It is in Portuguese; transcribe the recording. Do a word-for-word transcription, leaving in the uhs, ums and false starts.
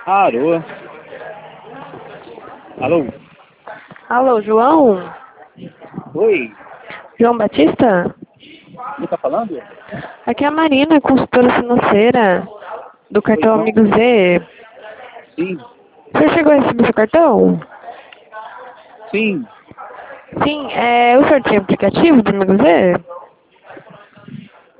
Alô? Alô? Alô, João? Oi? João Batista? Quem tá falando? Aqui é a Marina, consultora financeira do Oi, cartão João? Amigo Z. Sim, Você chegou a receber seu cartão? sim. Sim, é, o senhor tinha aplicativo do Amigo Z?